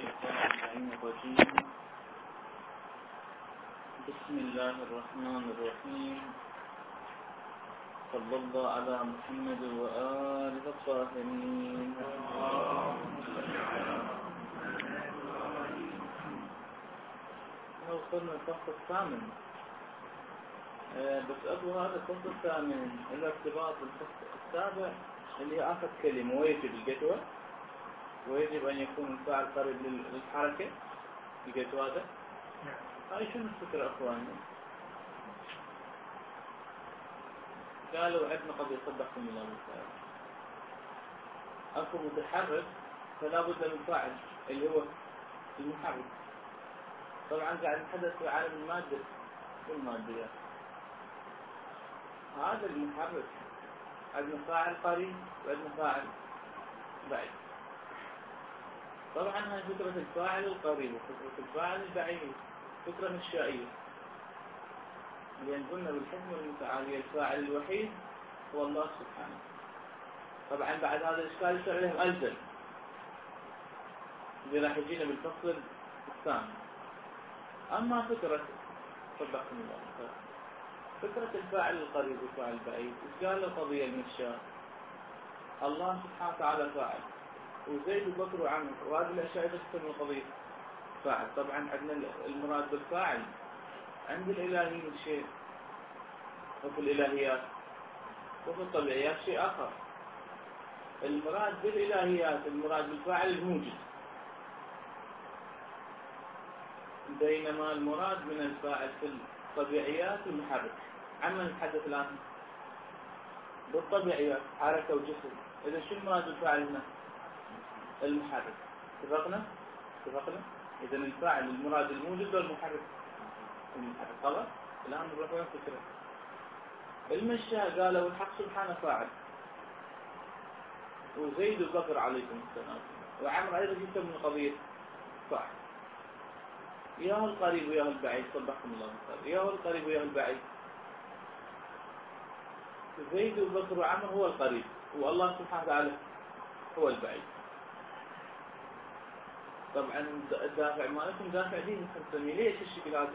الشيطان الرجيم. بسم الله الرحمن الرحيم. صلى الله على محمد وآله الطاهرين. وصلنا الفصل الثامن، بس أبو هذا الفصل الثامن إلا ارتباط بالفصل السابع اللي هي آخر كلمة ويجب الجدوى، ويجب أن يكون الفاعل قريب للحركة الجدوى هذا. هاي شنو الفكرة أخواني؟ قالوا عندنا قد يصدقكم الله بالفعل، أكو متحرك فلا بد من فاعل اللي هو المحرك. طبعا قاعد نتحدث في عالم المادة والماديات. هذا المحرك عندنا فاعل قريب وعندنا فاعل بعيد. طبعا هاي فكرة الفاعل القريب وفكرة الفاعل البعيد فكرة مشائية، لأن قلنا بالحكمة المتعالية الفاعل الوحيد هو الله سبحانه. طبعا بعد هذا الإشكال يصير عليهم ألزم اللي راح يجينا بالفصل الثاني. أما فكرة صدقكم الله، فكرة الفاعل القريب والفاعل البعيد، إيش قال القضية المشاة؟ الله سبحانه وتعالى فاعل، وزيد وبكر وعمر وهذه الأشياء تختم القضية فاعل. طبعا عندنا المراد بالفاعل عند الإلهيين شيء، وفي الإلهيات وفي الطبيعيات شيء آخر. المراد بالإلهيات المراد بالفاعل الموجد، بينما المراد من الفاعل في الطبيعيات المحرك. عما نتحدث الآن بالطبيعيات حركة وجسم. إذا شو المراد بالفاعل هنا؟ المحرك. اتفقنا؟ إذا الفاعل المراد الموجد والمحرك المحرك. خلاص الآن نروح وين فكرة المشاة؟ قالوا الحق سبحانه فاعل، وزيد وبكر عليكم السلام وعمر أيضا جبت من قضية فاعل. ياه القريب وياه البعيد، صدقكم الله بالخير. ياه القريب وياه البعيد، زيد وبكر وعمر هو القريب، والله سبحانه وتعالى هو البعيد. طبعا الدافع مالكم دافع ديني خمسمية. ليش الشكل هذا؟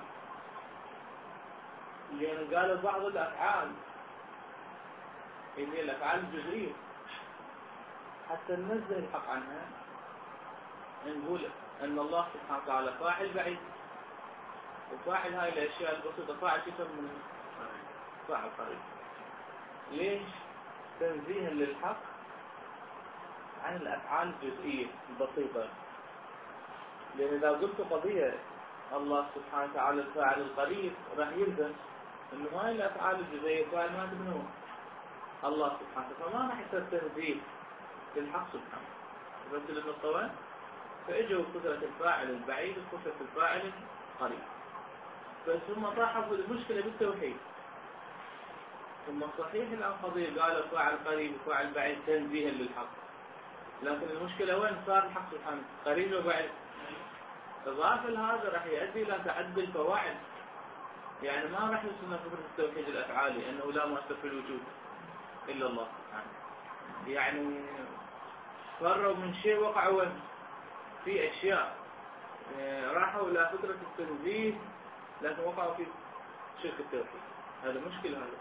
لأن قالوا بعض الأفعال اللي هي الأفعال الجزئية حتى ننزه الحق عنها نقول أن الله سبحانه وتعالى فاعل بعيد، وفاعل هاي الأشياء البسيطة فاعل كثر من فاعل قريب. ليش؟ تنزيها للحق عن الأفعال الجزئية البسيطة. لأن إذا قلت قضية الله سبحانه وتعالى الفاعل القريب راح يلزم إنه هاي الأفعال الجزئية فاعل ما منه الله سبحانه، فما راح يصير تنزيه للحق سبحانه. بس للمستوى فإجوا فكرة الفاعل البعيد وفكرة الفاعل القريب، بس هم طاحوا المشكلة بالتوحيد. ثم صحيح الآن قضية قالوا فاعل قريب وفاعل بعيد تنزيها للحق، لكن المشكلة وين صار الحق سبحانه قريب وبعيد؟ إضافة لهذا راح يؤدي إلى تعدي الفواعل. يعني ما راح يوصلنا فكرة التوحيد الأفعالي أنه لا مؤثر في الوجود إلا الله سبحانه. يعني فروا من شيء وقعوا في أشياء، راحوا إلى فكرة التنزيه لكن وقعوا في شرك التوحيد. هذا مشكلة. هذا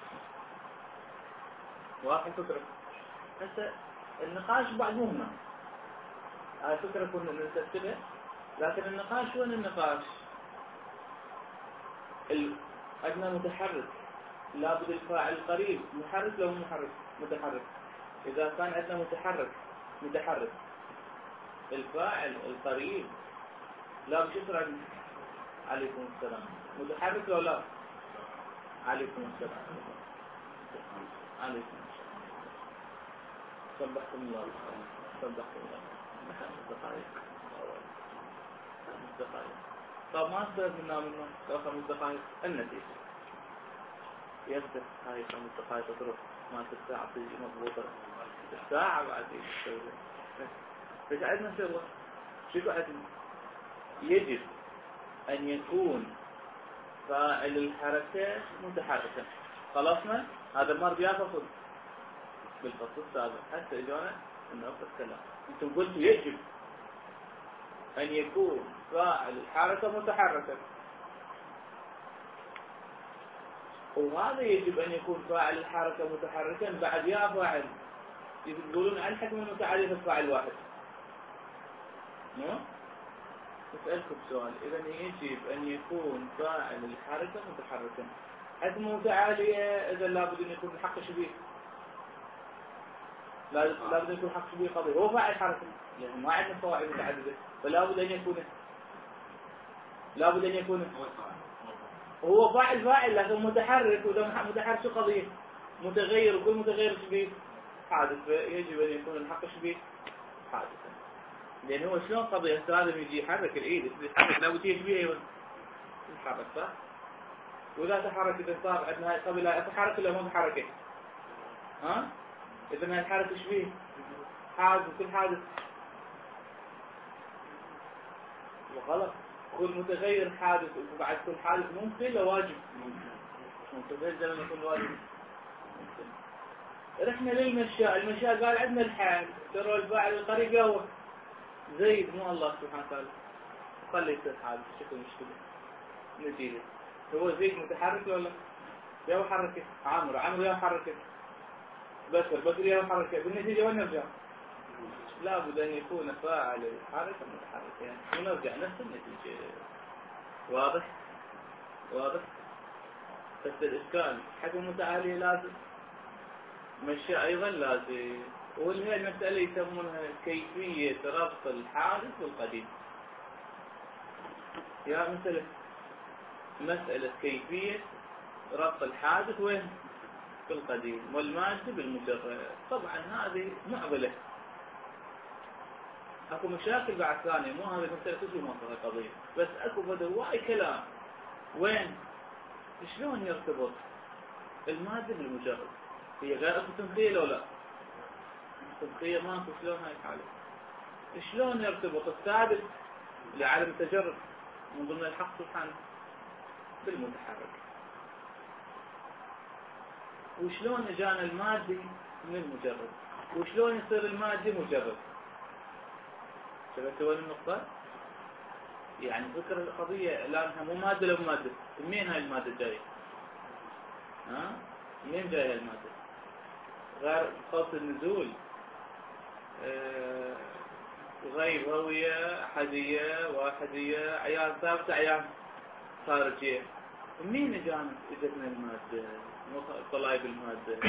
واضح الفكرة. هسه النقاش بعد مهمة، هاي فكرة كنا نستفيدها، لكن النقاش وين النقاش؟ عندنا متحرك لابد الفاعل قريب محرك لو محرك متحرك. إذا كان عندنا متحرك الفاعل القريب لا بشكر عليكم السلام متحرك لو لا عليكم السلام عليكم السلام. صدقكم الله صدقكم الله. 5 دقائق. طب ما استفاد منه لو 5 دقائق النتيجة يفتح هاي 5 دقائق تروح ما الساعة تيجي مضبوطة الساعة بعد تسوي. فقعدنا سوا شو قعدنا؟ يجب أن يكون فاعل الحركة متحركا. خلصنا هذا مر بيا فصل بالفصل السابق حتى إجانا إنه أفضل كلام. أنتم قلتوا يجب أن يكون فاعل الحركة متحركا، وهذا يجب أن يكون فاعل الحركة متحركا بعد يا فاعل. يقولون عن الحكم المتعالي في فاعل واحد. أسألكم سؤال، إذا يجب أن يكون فاعل الحركة متحركا، حكم متعالية إذا لابد أن يكون الحق شبيه، لابد أن يكون الحق شبيه قضية، هو فاعل حركة لأنه ما عندنا فواعل متعددة، فلابد أن يكون هو فاعل لكن متحرك، وإذا متحرك شو قضية؟ متغير، وكل متغير شبيه حادث، فيجب أن يكون الحق شبيه حادثا. لأن هو شلون قضية هذا يجي يحرك الإيد يتحرك لابد يشبيه أيضا يتحرك، صح؟ وإذا تحرك إذا صار عندنا هاي قبل أتحرك ولا مو بحركة؟ إذا هاي الحركة شبيه حادث، وكل حادث وغلط، كل متغير حادث، وبعد كل حادث ممكن لا واجب، متغير زي ما يكون واجب ممكن. رحنا للمشاء، المشاء قال عندنا الحال، ترى الفاعل القريب هو زيد مو الله سبحانه وتعالى، خلي يصير حادث شكل مشكلة نتيجة. هو زيد متحرك ولا يا حركة؟ عمرو يا حركة، بكر يا حركة، بالنتيجة وين نرجع؟ لابد أن يكون فاعل الحركة متحركا ونرجع نفس النتيجة. واضح؟ بس الإشكال حكم متعالي لازم، مشي أيضا لازم، وهي المسألة يسمونها كيفية ربط الحادث والقديم. يا مسألة كيفية ربط الحادث وين؟ في القديم، والمادة بالمجرد. طبعا هذه معضلة، اكو مشاكل بعد ثانية، مو هذه المسألة كل منطقة قضية، بس اكو بدل وايد كلام. وين؟ شلون يرتبط المادة بالمجرد؟ هي غير اكو تمثيل لو لا؟ تمثيل ماكو، شلون هاي الحالة؟ شلون يرتبط الثابت لعالم التجرد من ضمن الحق سبحانه بالمتحرك؟ وشلون اجانا المادي من المجرد؟ وشلون يصير المادي مجرد؟ شفتوا وين النقطة؟ يعني فكرة القضية لانها مو مادة لو مادة، منين هاي المادة جاية؟ منين جاية المادة؟ غير خط النزول، غيب هوية، أحدية، واحدية، عيان ثابتة، عيان خارجية. منين اجتنا المادة؟ طلائب المادة.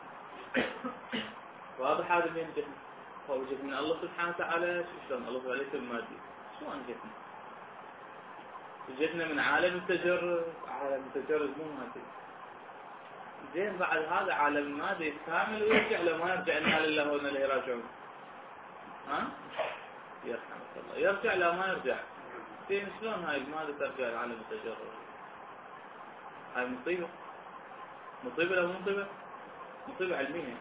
واضح هذا منين اجتنا؟ هو اجت من الله سبحانه وتعالى. شلون الله تعالى ليس المادي؟ شلون اجتنا؟ اجتنا من عالم التجرد، عالم التجرد مو مادي. زين بعد هذا عالم المادي يتكامل ويرجع، لو ما يرجع إنا لله وإنا إليه راجعون. يرحمك الله، يرجع لا ما يرجع. زين شلون هاي المادة ترجع لعالم التجرد؟ هاي مصيبة لو مصيبة علمية.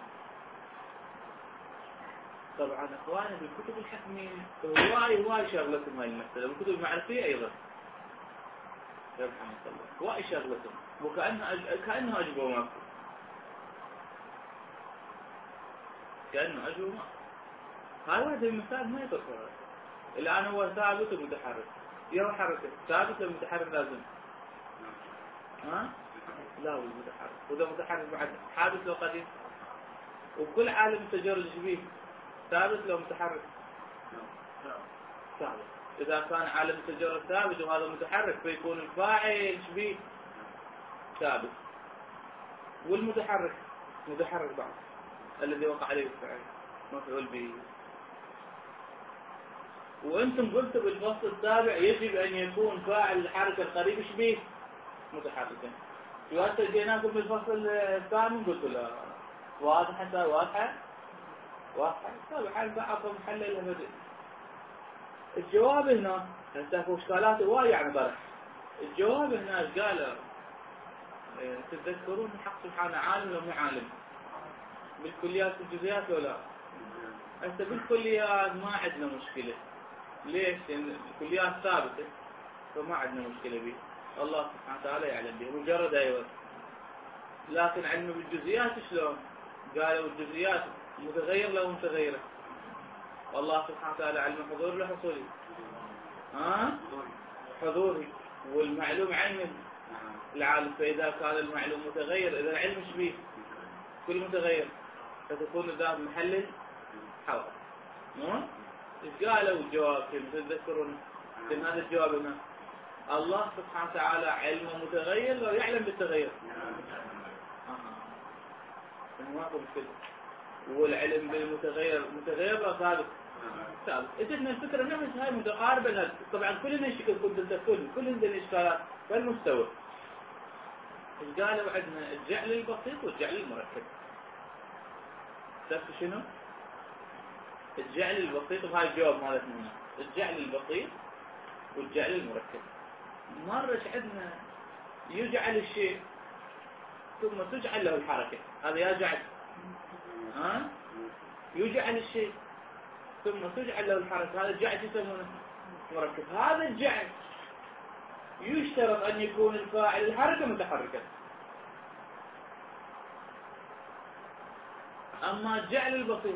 طبعا اخواني بالكتب الحكمية هواي شغلتهم هاي المسألة، بالكتب المعرفية ايضا يرحمك الله هواي شغلتهم، وكأنه اجبوا ماكو، كأنه اجبوا ماكو. هاي واحد المثال ما يتصور. الان هو ثابت ومتحرك، يا حركة ثابت ومتحرك لازم لا هو متحرك، وإذا متحرك بعد حادث لو قديم. وكل عالم تجرد شبيه ثابت لو متحرك ثابت. إذا كان عالم التجرد ثابت وهذا متحرك فيكون الفاعل شبيه ثابت، والمتحرك متحرك بعد الذي وقع عليه الفعل مفعول به. وأنتم قلتوا بالفصل السابع يجب أن يكون فاعل الحركة القريب شبيه متحركا. وهسه جيناكم بالفصل الثامن قلتوا لا واضحة طيب حال بعضهم محلل بدء. الجواب هنا هسه في اشكالات هواي يعني طرح. الجواب هنا قال تتذكرون الحق سبحانه عالم ولا مو عالم؟ بالكليات والجزئيات ولا؟ هسه بالكليات ما عندنا مشكلة. ليش؟ لأن الكليات ثابتة فما عندنا مشكلة به، الله سبحانه وتعالى يعلم به مجرد أيوة. لكن علم بالجزئيات شلون؟ قالوا الجزئيات متغير لو متغيرة، والله سبحانه وتعالى علم حضوري ولا حصولي؟ حضوري، والمعلوم علم العالم. فإذا كان المعلوم متغير، إذا العلم ايش بيه؟ كل متغير، فتكون ذات محل حواس. ايش قالوا الجواب؟ كيف تتذكرون من هذا الجواب هنا؟ الله سبحانه وتعالى علمه متغير لو يعلم بالتغير. ماكو مشكلة. والعلم بالمتغير متغير لو ثابت. ثابت. اجتنا الفكرة نفس هاي متقاربة. طبعا كلنا يشكل كل عندنا اشكالات فالمستوى. ايش قالوا عندنا؟ الجعل البسيط والجعل المركب. تعرفوا شنو؟ الجعل البسيط، وهاي الجواب مالتنا هنا. الجعل البسيط والجعل المركب. مرة عندنا يجعل الشيء ثم تجعل له الحركة، هذا يا جعل. يجعل الشيء ثم تجعل له الحركة، هذا الجعل يسمونه مركب. هذا الجعل يشترط أن يكون الفاعل الحركة متحركة. أما الجعل البسيط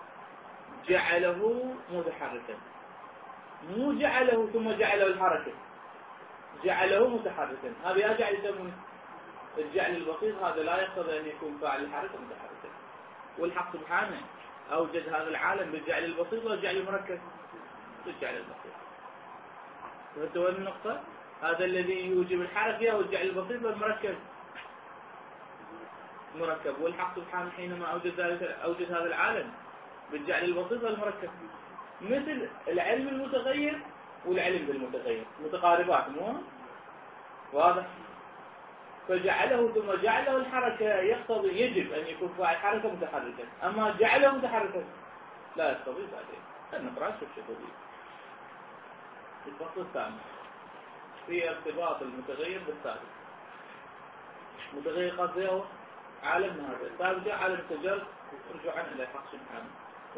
جعله متحركا، مو جعله ثم جعله الحركة، جعله متحركا. هذا يا جعل يسمونه الجعل البسيط. هذا لا يقتضي أن يكون فاعل الحركة متحركا. والحق سبحانه أوجد هذا العالم بالجعل البسيط والجعل المركب. بالجعل البسيط. فهمتوا وين النقطة؟ هذا الذي يوجب الحركة هو الجعل البسيط والمركب مركب. والحق سبحانه حينما أوجد هذا العالم بالجعل البسيط والمركب، مثل العلم المتغير والعلم بالمتغير متقاربات، مو واضح؟ فجعله ثم جعله الحركة يقتضي يجب أن يكون فاعل حركة متحركا. أما جعله متحركا لا يقتضي بعدين. نقرأ شوف شو تقول. الفصل الثاني في ارتباط المتغير بالثابت. متغير قد هو عالم هذا الثابت عالم تجرد رجوعا إلى حق سبحانه.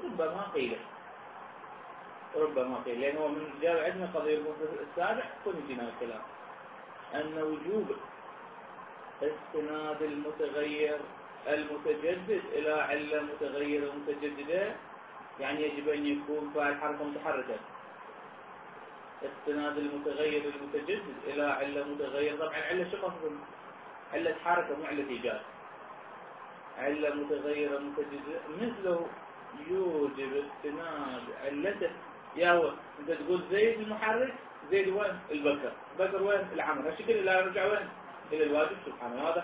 ربما قيل لأنه من جاء عندنا قضية السابع كن جينا الكلام أن وجوب استناد المتغير المتجدد إلى علة متغيرة متجددة، يعني يجب أن يكون فاعل حركة متحركة. استناد المتغير المتجدد إلى علة متغيرة. طبعا علة شو قصدهم؟ علة حركة مو علة إيجاد. علة متغيرة متجددة مثله يوجب استناد علته. يا هو أنت تقول زيد المحرك، زيد وين؟ البكر. بكر وين؟ العمل. هالشكل لا يرجع وين؟ إلى الواجب سبحانه. واضح؟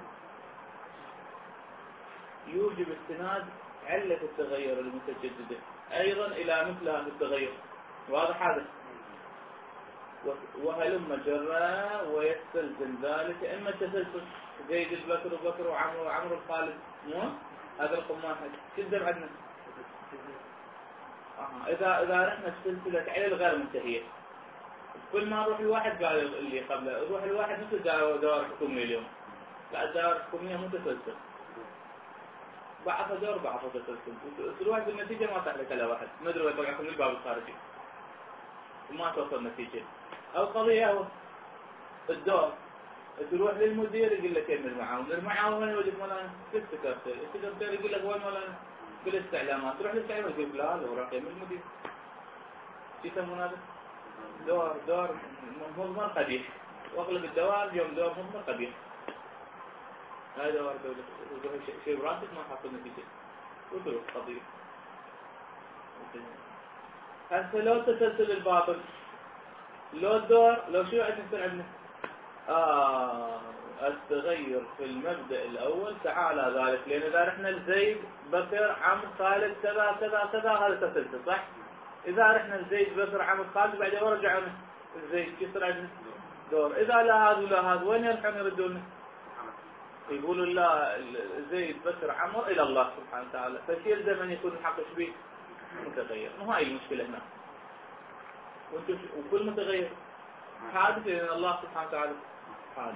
يوجب استناد علة التغير المتجددة أيضا إلى مثل هذا التغير. واضح هذا؟ وهلم جرى ويستلزم ذلك إما التسلسل زيد البكر وبكر وعمر الخالد. مو هذا رقم واحد. كذب عندنا. إذا رحنا سلسلة علل غير منتهية، كل ما نروح لواحد قال اللي قبله، نروح لواحد مثل دوائر حكومية اليوم. لا الدوائر الحكومية مو تسلسل، بعضها دور بعضها تسلسل. تروح بالنتيجة ما تحلك إلا واحد، ما أدري يطلعكم من الباب الخارجي وما توصل نتيجة. أو قضية هو الدور، تروح للمدير يقول لك من المعاون وين وجد مولانا؟ في السكرتير يقول لك وين مولانا؟ بالاستعلامات. تروح للاستعلامات يقول لا هذا وراك من المدير. شو يسمون هذا؟ دور مضمر قبيح. واغلب الدوائر اليوم دور مضمر قبيح. هذا دوائر دولة شيء براسك ما حصل نتيجة وتروح قضية. هسه لو تسلسل الباطل، لو الدور، لو شو عندنا التغير في المبدأ الأول تعالى ذلك. لأن إذا رحنا لزيد بكر عمرو خالد كذا كذا كذا هذا تسلسل صح؟ إذا رحنا لزيد بكر عمرو خالد بعدين ورجعنا زيد يصير عندنا دور. إذا لا هذا ولا هذا وين يرجعون يردون؟ يقولوا لا زيد بكر عمرو إلى الله سبحانه وتعالى. فشي يلزم أن يكون الحق شبيه متغير. مو هاي المشكلة هنا. وكل متغير حادث لأن الله سبحانه وتعالى حادث.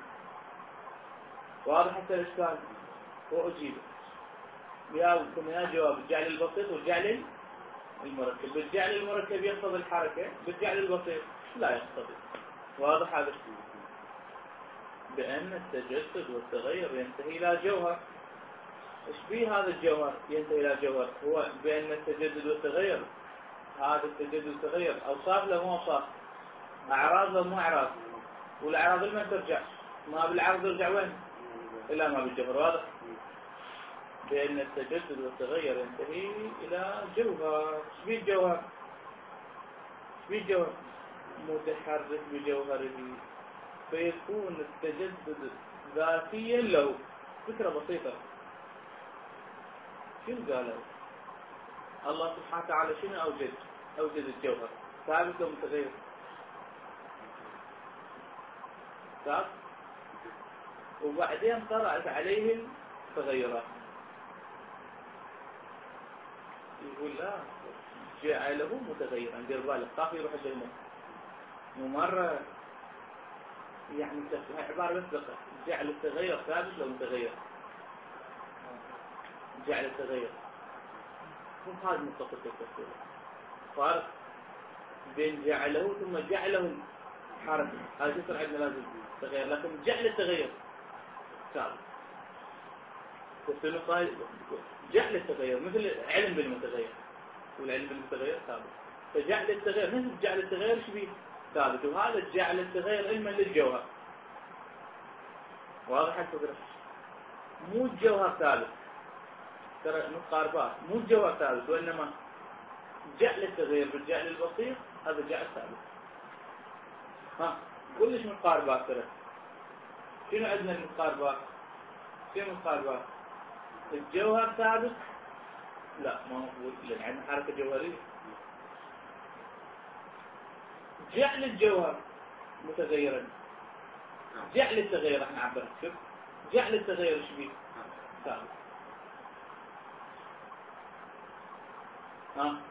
واضح حتى الإشكال؟ وأجيب يا جواب الجعل البسيط والجعل المركب. بالجعل المركب يقتضي الحركة، بالجعل البسيط لا يقتضي. واضح هذا؟ بأن التجسد والتغير ينتهي إلى جوهر. ايش بيه هذا الجوهر ينتهي الى جوهر؟ هو بان التجدد والتغير، هذا التجدد والتغير اوصاف له مو اوصاف، اعراض له مو اعراض، والاعراض لمن ترجع؟ ما بالعرض يرجع وين؟ الى ما بالجوهر. واضح بان التجدد والتغير ينتهي الى جوهر. ايش بيه الجوهر؟ ايش بيه الجوهر؟ متحرك بجوهره، فيكون التجدد ذاتيا له. فكرة بسيطة. شنو قالوا؟ الله سبحانه وتعالى شنو أوجد الجوهر ثابت ومتغير؟ ثابت، وبعدين طرأت عليه التغيرات. يقول لا، جعله متغيرا. دير بالك خاف يروح الجنة مرة، يعني عبارة بس دقة. جعل التغير ثابت لو متغير؟ جعل التغير مو هذا متصل بالتفسير. فرق بين جعله ثم جعله حركة، هذا يصير عندنا لازم تغير، لكن جعل التغير ثابت. جعل التغير مثل علم بالمتغير، والعلم بالمتغير ثابت. فجعل التغير مثل جعل التغير ايش بيه؟ ثابت. وهذا جعل التغير علما للجوهر. واضح الفكرة؟ مو الجوهر ثابت، ترى مقاربات، مو الجوهر ثابت، وإنما جعل التغير بالجعل البسيط هذا جعل ثابت. ها كلش مقاربات. ترى شنو عندنا المقاربات؟ شنو المقاربات؟ الجوهر ثابت؟ لا ما مقبول، لأن عندنا حركة جوهرية. جعل الجوهر متغيرا، جعل التغير احنا عبرنا. شوف جعل التغير ايش بيه؟ ثابت. ها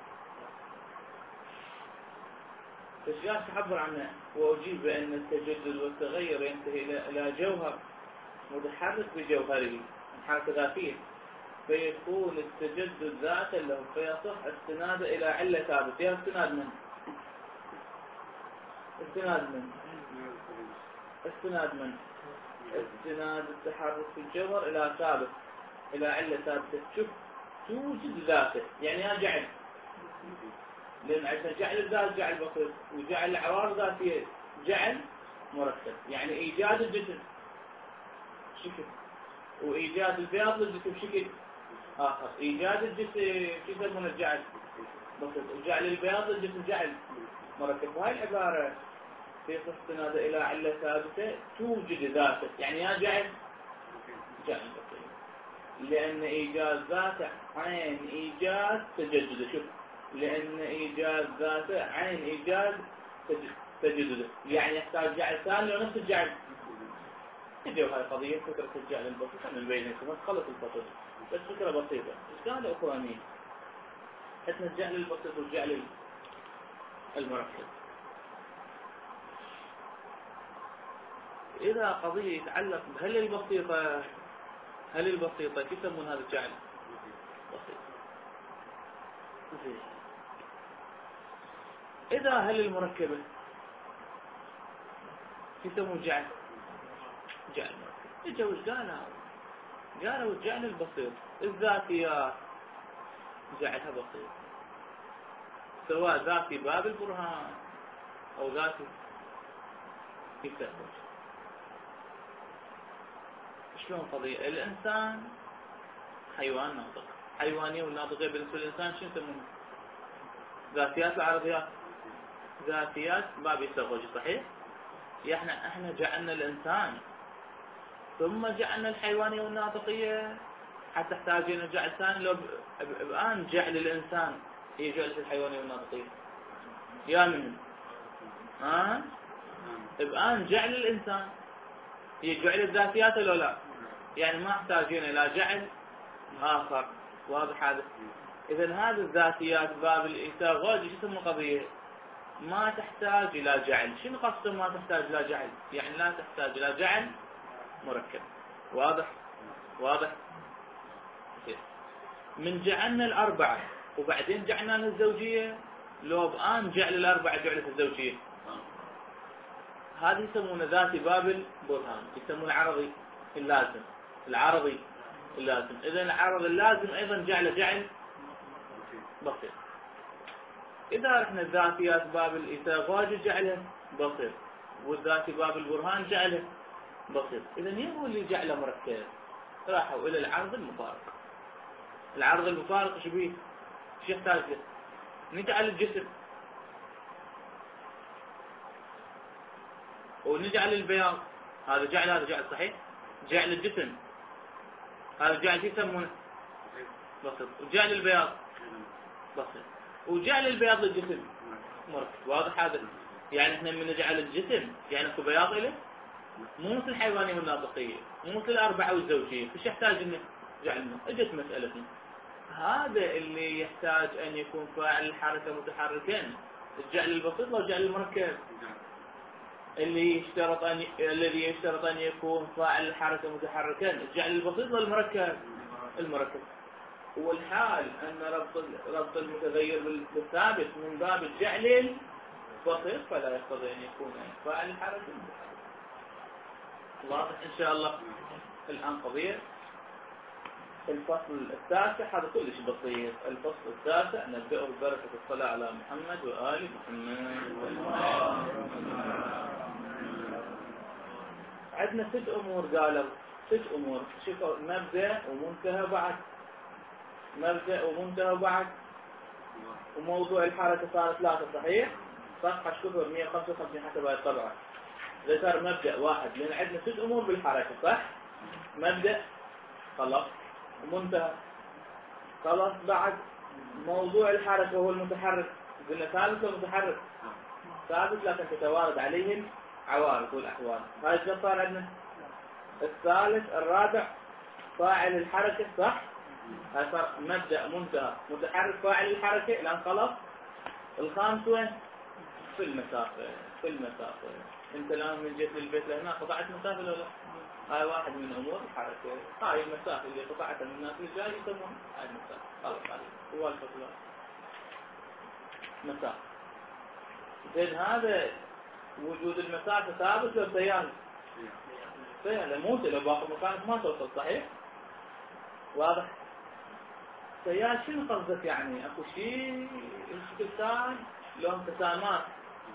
الشيخ تعبر عنه وأجيب بأن التجدد والتغير ينتهي إلى جوهر متحرك بجوهره، حركة ذاتية، فيكون التجدد ذاتا له، فيصح استناد إلى علة ثابت. يا استناد من؟ استناد من؟ استناد من؟ استناد التحرك في الجوهر إلى ثابت، إلى علة ثابتة. شوف توجد ذاته، يعني يا جعل، لأن عشان جعل الذات جعل بسيط، وجعل العوارض ذاتية جعل مركب. يعني إيجاد الجسم شكل، وإيجاد البياض للجسم شكل آخر. إيجاد الجسم شو يسمونه الجعل بسيط، وجعل البياض للجسم جعل مركب. وهاي العبارة في استناد إلى علة ثابتة توجد ذاته، يعني يا جعل بسيط، لأن إيجاد ذاته عين إيجاد تجدد. شوف لأن إيجاد ذاته عين إيجاد تجدده، يعني يحتاج جعل ثاني لو نفس الجعل. تجي هاي قضية فكرة الجعل البسيط من بينكم خلص الفصل، بس فكرة بسيطة. إشكال أخرانية حتى الجعل البسيط والجعل المركب. إذا قضية يتعلق بهل البسيطة كيف يسمون هذا الجعل؟ بسيط. إذا هل المركبة يسمون جعل مركب. إجا وش قالوا الجعل البسيط الذاتيات جعلها بسيط، سواء ذاتي باب البرهان أو ذاتي كتاب. شلون قضية؟ الإنسان حيوان ناطق، حيوانية والناطقية بالنسبة للإنسان شنو يسمونه؟ ذاتيات العرضيات، ذاتيات باب يستغوجي. صحيح؟ احنا جعلنا الإنسان ثم جعلنا الحيوانية والناطقية حتى احتاجين جعل ثاني. لو الآن جعل الإنسان هي جعلة الحيوانية والناطقية يا من الآن جعل الإنسان هي جعل الذاتيات لو لا، يعني ما احتاجين إلى جعل آخر. واضح هذا؟ إذن هذه الذاتيات باب الإيثاغوجي شو اسمه قضية؟ ما تحتاج إلى جعل. شنو قصده ما تحتاج إلى جعل؟ يعني لا تحتاج إلى جعل مركب. واضح من جعلنا الأربعة وبعدين جعلنا الزوجية، لو الآن جعل الأربعة جعلة الزوجية، هذه يسمونه ذاتي باب البرهان، يسمونه عرضي اللازم. العرضي اللازم. إذا العرض اللازم أيضا جعل جعل بسيط. إذا رحنا الذاتيات باب الإيثاغاج جعله بسيط، والذاتي باب البرهان جعله بسيط. إذا يهو اللي جعله مركب، راحوا إلى العرض المفارق. العرض المفارق شو بيه؟ شو يحتاج له؟ نجعل الجسم ونجعل البياض، هذا جعل صحيح. جعل الجسم هذا جعل فيه يسمونه بسيط، وجعل البياض بسيط، وجعل البياض للجسم مركب. واضح هذا؟ يعني احنا من نجعل الجسم يعني اكو بياض له، مو مثل الحيوانيه والناطقيه، مو مثل الاربعه والزوجيه، فش يحتاج انه جعلنا؟ اجت مسالتنا هذا اللي يحتاج ان يكون فاعل الحركه متحركين، الجعل البسيط لو جعل المركب. الذي يشترط ان يكون فاعل الحركه متحركين، الجعل البسيط للمركب. المركب. والحال ان ربط المتغير بالثابت من باب الجعل البسيط، فلا يقتضي ان يكون فاعل الحركه متحرك. واضح ان شاء الله. الان قضيه الفصل التاسع، هذا كلش بسيط. الفصل التاسع نبدأه ببركة الصلاة على محمد وآل محمد. عندنا 6 أمور، قالوا 6 أمور. شوفوا مبدأ ومنتهى بعد، مبدأ ومنتهى بعد، وموضوع الحركة صار 3 صحيح. صفحة شوفوا 155 حسب هاي الطبعة. ذكر مبدأ واحد، لأن عندنا 6 أمور بالحركة صح. مبدأ خلاص، ومنتهى خلاص. بعد موضوع الحركة هو المتحرك، قلنا ثابت ومتحرك. ثابت لكن تتوارد عليهم عوارض والأحوال. هذا صار عندنا. الثالث الرابع فاعل الحركة صح. هذا صار مبدأ منتهى متحرك فاعل الحركة الآن خلاص. الخامس وين؟ في المسافة. في المسافة انت الآن من جيت للبيت لهنا قطعت مسافة ولا لا؟ هاي واحد من أمور الحركة. هاي المسافة اللي قطعتها من الناس اللي جاي يسمون هاي المسافة. خلاص هذه هو الفصل مسافة. زين هذا وجود المسافة ثابت لو سيال؟ سيال مو لو باقي مكانك ما توصل صحيح؟ واضح؟ سيال شنو قصدك يعني؟ اكو شيء انتقال لو انقسامات.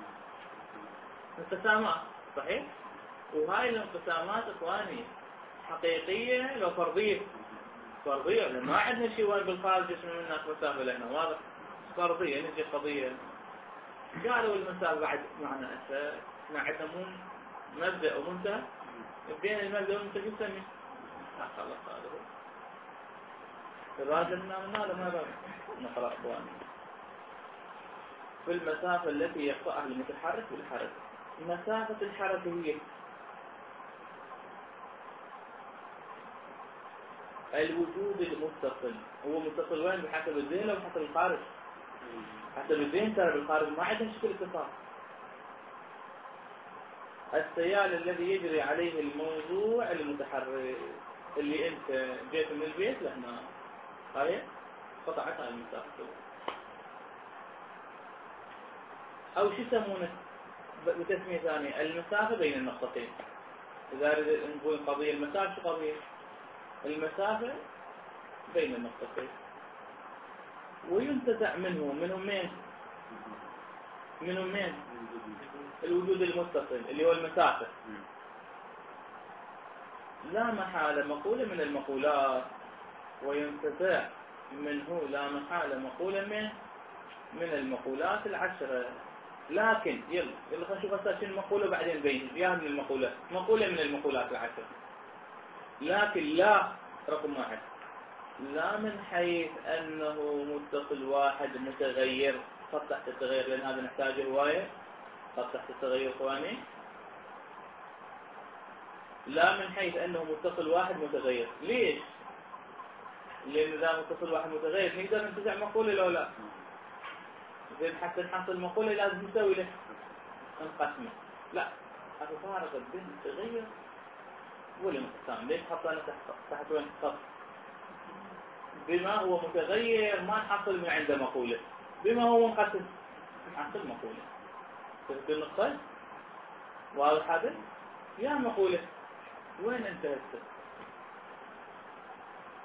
انقسامات صحيح؟ وهاي الانقسامات اخواني حقيقية لو فرضية؟ فرضية، لأن ما عندنا شيء وين بالخارج اسمه من الناس مسافة لنا. واضح؟ فرضية. نجي قضية قالوا المسافة بعد معنا أساس. احنا عندنا مبدأ ومنتهى. بين المبدأ والمنتهى نسمي خلاص هذا هو. الراجل من هذا ما راجل. نقرأ اخواني. في المسافة التي يقطعها المتحرك بالحركة. مسافة الحركة هي الوجود المتصل. هو متصل وين؟ بحسب الذهن أو بحسب الخارج؟ حسب الذهن. ترى بالخارج ما عندنا شكل اتصال. السيال الذي يجري عليه الموضوع المتحرك، اللي انت جيت من البيت لهنا هاي قطعتها المسافة. او شو يسمونه بتسمية ثانية؟ المسافة بين النقطتين. اذا نقول قضية المسافة، شو قضية؟ المسافة بين النقطتين. وينتزع منهم مين؟ الوجود المتصل اللي هو المسافة. لا محالة مقولة من المقولات، وينتزع منه لا محالة مقولة من المقولات 10. لكن يلا خلينا نشوف هسه شنو المقولة بعدين بين يا من المقولات. مقولة من المقولات 10. لكن لا رقم 1 لا من حيث أنه متصل واحد متغير خط تحت التغير، لأن هذا نحتاجه هواية. خط تحت التغير ثواني. لا من حيث أنه متصل واحد متغير. ليش؟ لأن إذا متصل واحد متغير نقدر ننتزع مقولة لو لا. زين حتى نحصل مقولة لازم نسوي له نقسمه. لا هذا فارق بين التغير والانقسام. ليش حطينا تحت وين خط؟ بما هو متغير ما نحصل من عنده مقولة. بما هو منقسم نحصل مقولة. تذكر النقطة؟ واضح هذا؟ يا مقولة وين انتهت؟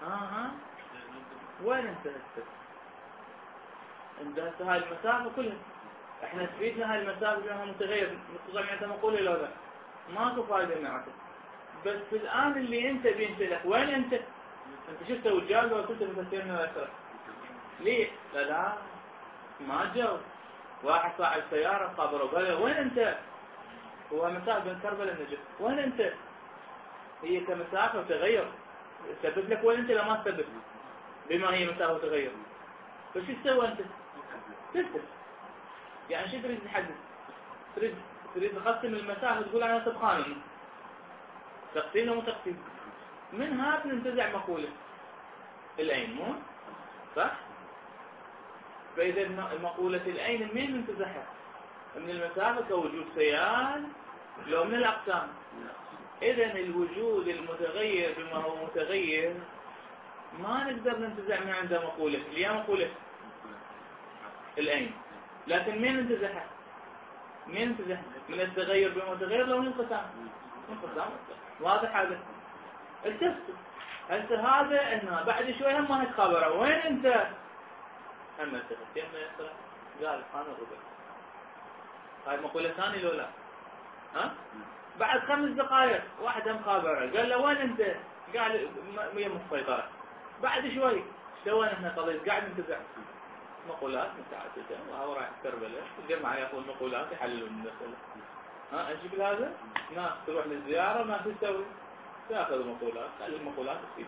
وين انت هسه؟ انت هسه هاي المسافة كلها احنا نفيدنا هاي المسافة بأنها متغير معناتها مقولة لو لا ماكو فايدة معناتها. بس الآن اللي انت بينتلك وين انت شفت وجال لو كنت بتسيرنا الأسرة ليه؟ لا ما جو واحد صاحب سيارة خابره وقال له وين انت؟ هو مسافة بين كربلاء النجف وين انت؟ هي كمسافة وتغير ثبت لك وين انت لا ما تثبت بما هي مسافة وتغير. فشو تسوي انت؟ تثبت يعني شو تريد تحدد؟ تريد تقسم المسافة تقول انا تبخاني تقسيم ومو تقسيم. من هات ننتزع مقولة العين مو صح؟ فإذا مقولة العين من ننتزعها؟ من المسافة كوجود سيال لو من الأقسام. إذا الوجود المتغير بما هو متغير ما نقدر ننتزع من عنده مقولة اللي هي مقولة العين. لكن مين ننتزعها؟ مين ننتزعها؟ من التغير بما هو متغير لو من القسام. واضح هذا؟ التفت هسه هذا هنا بعد شوي هم ما نتخابره وين انت؟ هم التفت يما يسرع قال انا الربع. هاي مقولة ثانية لو لا؟ ها؟ بعد 5 دقائق واحد هم خابره قال له وين انت؟ قال يم السيطرة. بعد شوي سوينا احنا قضية قاعد ننتزع مقولات متعددة وهو رايح كربلاء الجماعة ياخذون مقولات يحللون المسألة. ها الشكل هذا؟ ناس تروح للزيارة ما تسوي تاخذ مقولات خلي المقولات تصير.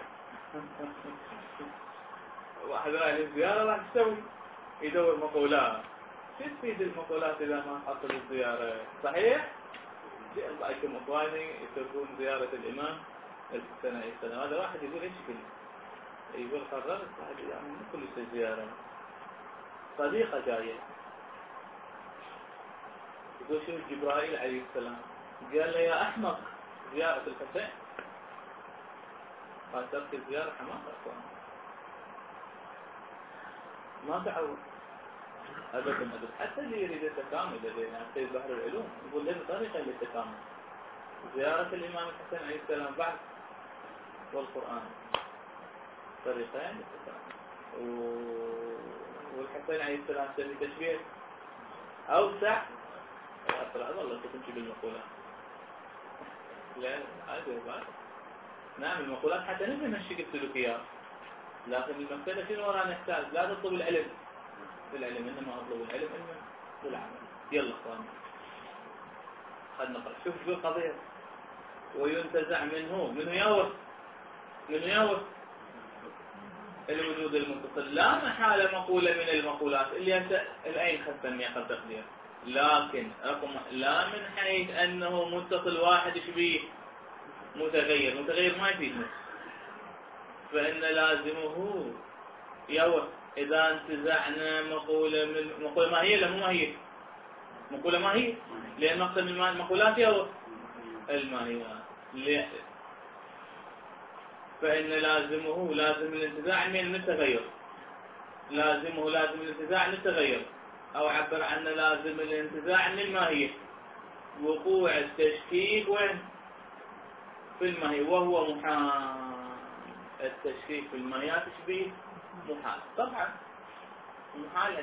واحد رايح للزيارة راح تسوي يدور مقولات. شو تفيد المقولات إذا ما حصل الزيارة؟ صحيح؟ بعضكم إخواني يتركون زيارة الإمام السنة هذا واحد يقول إيش كل يقول قررت واحد يعني كل شيء زيارة صديقة جاية يقول شنو جبرائيل عليه السلام قال له يا أحمق زيارة الحسين قال ترك الزيارة حماقة أخوان ما تعود أبدا حتى اللي يريد التكامل لدينا سيد بحر العلوم يقول لنا طريقة للتكامل زيارة الإمام الحسين عليه السلام بعد والقرآن طريقين للتكامل والحسين عليه السلام سمي تشبيه أوسع وأسرع والله تمشي بالمقولات لا هذا بعد نعم المقولات حتى نفهم الشكل السلوكيات لكن المسألة شنو ورانا نحتاج لا تطلب العلم بالعلم إنما أطلب العلم علما بالعمل. يلا اخواني خلنا نقرأ شوف شو القضية وينتزع منه ياوه الوجود المتصل لا محالة مقولة من المقولات اللي أنت العين خدت من يقل تقدير لكن لا من حيث أنه متصل واحد شبيه متغير ما يفيدنا فإن لازمه ياوه إذا انتزعنا مقولة ما هي لا مو ما هي مقولة ما هي لأن مقصد المقولات ياوه الماهية فإن لازم الانتزاع من التغير لازم الانتزاع من التغير أو عبر عنه لازم الانتزاع من الماهية وقوع التشكيك وين في الماهية وهو محال التشكيك في الماهيات تشبيه محال طبعا محال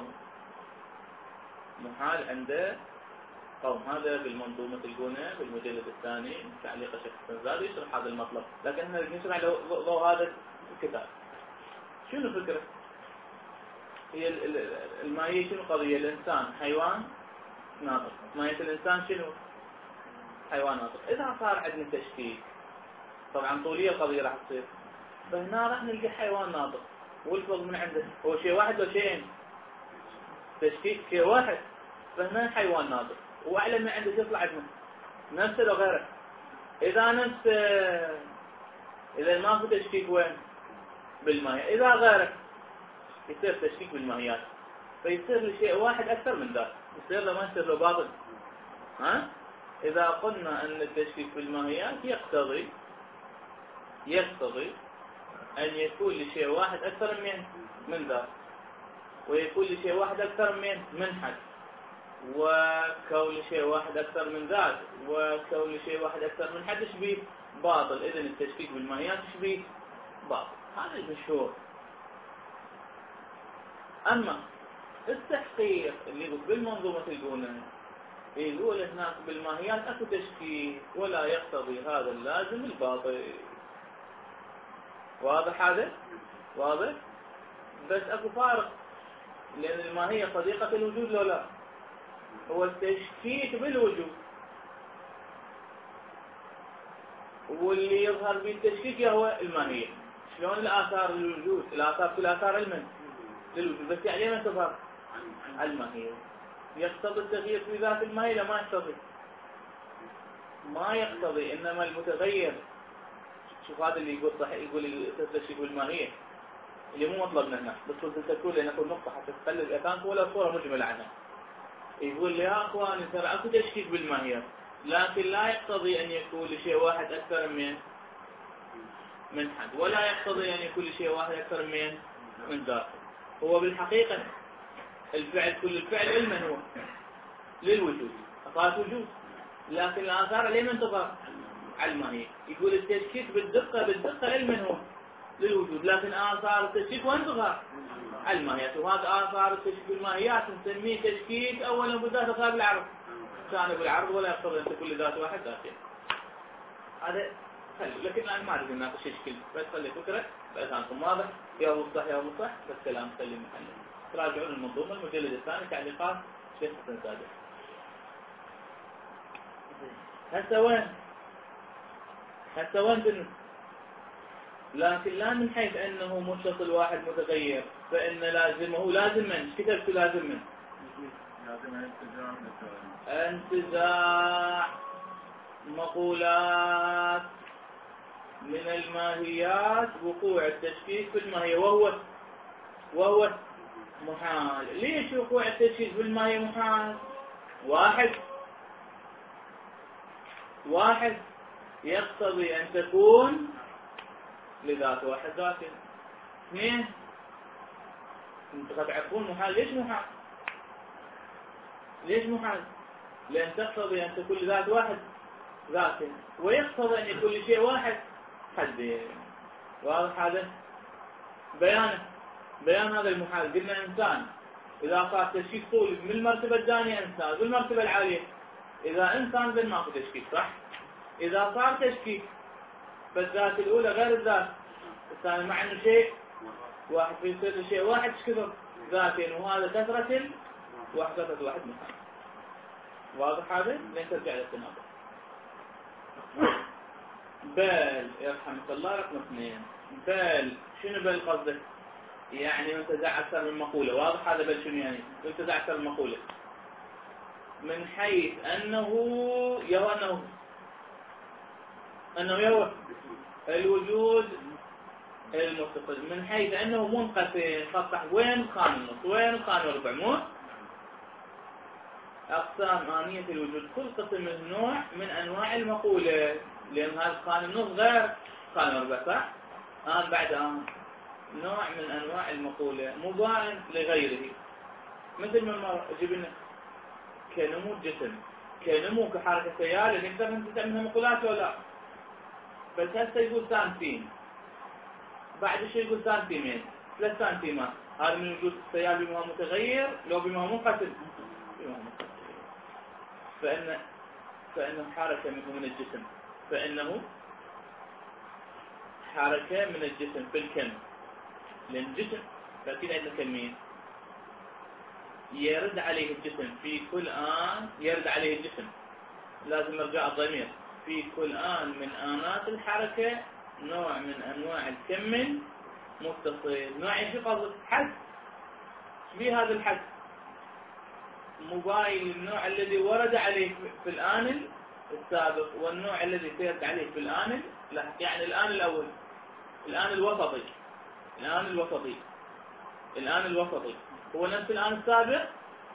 عند قوم هذا بالمنظومة الجونة بالمجلد الثاني تعليق الشيخ السنزاري يشرح هذا المطلب لكن احنا نشرح ضوء هذا الكتاب. شنو الفكرة؟ هي الماهية شنو قضية الإنسان حيوان ناطق ماهية الإنسان شنو؟ حيوان ناطق. إذا صار عندنا تشكيك طبعا طولية القضية راح تصير فهنا راح نلقى حيوان ناطق والفضل من عنده هو شيء واحد ولا شيئين تشكيك شيء واحد فهنا حيوان ناطق وأعلى من عنده يطلع عندنا نفسه لو غيره إذا ما في تشكيك وين بالماهية إذا غيره يصير تشكيك بالماهيات فيصير لشيء واحد أكثر من ذلك يصير له ما يصير له باطل إذا قلنا أن التشكيك بالماهيات يقتضي أن يكون لشيء واحد أكثر من ذلك ويكون لشيء واحد أكثر من حد وكون شيء واحد أكثر من ذات وكون شيء واحد أكثر من حد شبيه باطل. إذن التشكيك بالماهيات شبيه باطل، هذا المشهور. أما التحقيق اللي بالمنظومة تلقونه يقول هناك بالماهيات اكو تشكيك ولا يقتضي هذا اللازم الباطل. واضح هذا؟ واضح؟ بس اكو فارق، لان الماهية صديقة الوجود لو لا، هو التشكيك بالوجود، واللي يظهر بالتشكيك هو الماهية. شلون الآثار للوجود؟ الآثار كل آثار علما للوجود، بس يعني ما تظهر الماهية. يقتضي التغيير في ذات الماهية؟ ما يقتضي، ما يقتضي. إنما المتغير، شوف هذا اللي يقول صحيح، يقول التشكيك بالماهية اللي مو مطلبنا هنا، بس قلت تذكروا لنا كل نقطة حتى تخلي الأذهان ولا صورة مجملة عنها. يقول لي يا أخواني ترى أكو تشكيك بالماهية، لكن لا يقتضي أن يكون لشيء واحد أكثر من حد، ولا يقتضي أن يكون لشيء واحد أكثر من ذاته. هو بالحقيقة الفعل، كل الفعل علما هو للوجود، أقاط وجود، لكن الآثار عليه من تظهر على الماهية. يقول التشكيك بالدقة علما هو للوجود، لكن آثار التشكيك وين تظهر؟ على الماهيات. وهذا آثار التشكيك بالماهيات نسميه تشكيك أولا بذات غير العرض، كان بالعرض ولا يقتضي أن تكون لذات واحد ذاتين. هذا خلي، لكن أنا ما أعرف نناقش الشكل، بس خلي فكرة بأذهانكم واضح، يا هو صح يا هو صح، بس كلام خلي محله. تراجعون المنظومة المجلد الثاني تعليقات شيخ حسن صادق. هسه وين لكن لا من حيث أنه متصل واحد متغير فإن لازمه لازم من كتبت لازم من انتزاع مقولات من الماهيات وقوع التشكيك في الماهية، وهو محال. ليش وقوع التشكيك في الماهية محال؟ واحد يقتضي أن تكون لذات واحد ذاتين. اثنين، انتم تعرفون محال. ليش محال؟ لأن تقتضي أن تكون لذات واحد ذاتين، ويقتضي أن يكون لشيء واحد حدين. واضح هذا؟ بيان هذا المحال. قلنا إنسان إذا صار تشكيك طول من المرتبة الثانية إنسان، بالمرتبة العالية إذا إنسان بين ماكو تشكيك، صح؟ إذا صار تشكيك بالذات الأولى غير الذات الثانية، مع إنه شيء واحد، فيصير شيء واحد كثر ذاتين، وهذا كثرة واحد محال. واضح هذا؟ لين ترجع للتناقض. بل يرحمك الله رقم 2. بل شنو بل قصدك؟ يعني ينتزع أكثر من مقولة. واضح هذا بل شنو يعني؟ ينتزع أكثر من مقولة من حيث أنه يهو الوجود المتصل، من حيث أنه منقسم. خطح وين خان النص، وين خان الربع، مو أقسام آنية الوجود. كل قسم من نوع من أنواع المقولة، لأن هذا خان النص غير خان الربع، صح؟ بعد نوع من أنواع المقولة مباين لغيره، مثل ما جبنا كنمو الجسم، كنمو كحركة سيالة، نقدر ننتزع منها مقولات ولا لا؟ بس هسه يقول سنتيم، بعد شيء يقول سنتيمين، 3 سنتيمات. هذا من وجود السيال بما هو متغير لو بما هو منقسم. فإنه حركة من الجسم، فإنه حركة من الجسم في الكم، لأن الجسم فأكيد عندنا كمين يرد عليه الجسم في كل آن، يرد عليه الجسم، لازم نرجع الضمير في كل آن من آنات الحركة نوع من أنواع الكم متصل. نوع ايش قصد؟ حد. بهذا الحد مباين للنوع الذي ورد عليه في الآن السابق، والنوع الذي سيرد عليه في الآن لاحق. يعني الآن الأول، الآن الوسطي هو نفس الآن السابق،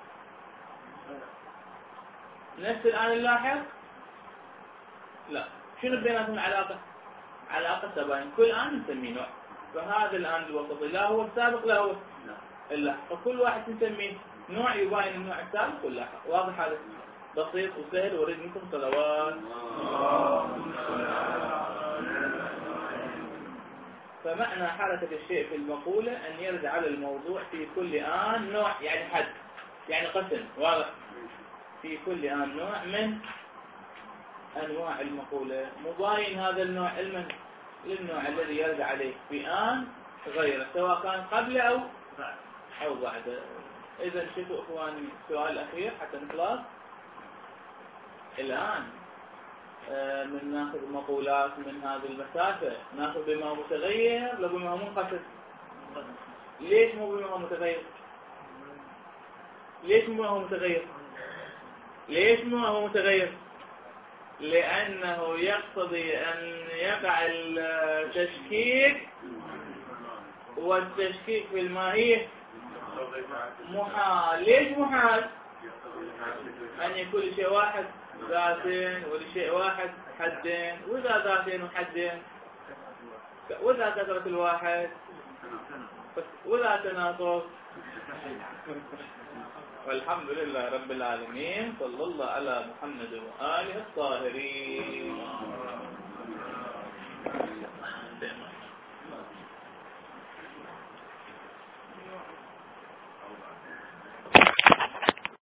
نفس الآن اللاحق، لا. شنو بيناتهم العلاقة؟ علاقة تباين. كل آن نسميه نوع، فهذا الآن الوسطي لا هو السابق لا هو اللاحق، فكل واحد نسميه نوع يباين النوع السابق واللاحق. واضح هذا؟ بسيط وسهل. واريد منكم صلوات. فمعنى حركة الشيء في المقولة أن يرد على الموضوع في كل آن نوع، يعني حد، يعني قسم واضح، في كل آن نوع من أنواع المقولة مباين هذا النوع علما للنوع الذي يرد عليه في آن غيره، سواء كان قبل أو بعد. إذا شوفوا إخواني السؤال الأخير حتى نخلص الآن. من ناخذ مقولات من هذه المسافة، ناخذ بما هو متغير لو بما هو منقسم. ليش مو بما هو متغير؟ ليش مو هو متغير؟ ليش مو هو متغير؟ لأنه يقتضي أن يقع التشكيك، والتشكيك في الماهية محال. ليش محال؟ أن يكون لشيء واحد ذاتين ولشيء واحد حدين، وإذا ذاتين وحدين وإذا كثرة الواحد وإذا تناقض. والحمد لله رب العالمين، صلى الله على محمد وآله الطاهرين.